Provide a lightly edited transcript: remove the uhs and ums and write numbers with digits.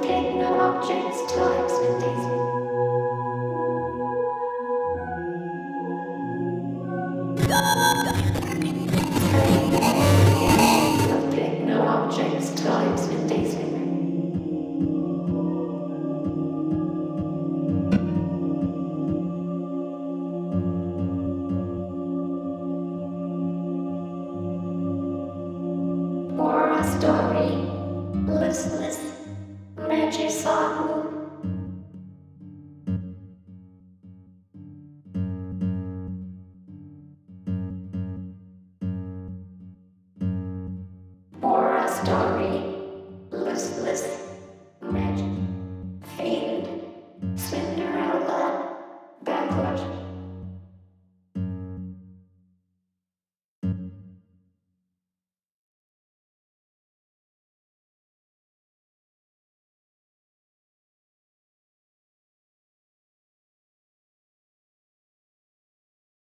Techno objects, types, and these. Techno objects, types, and these. For a story, listless, Regis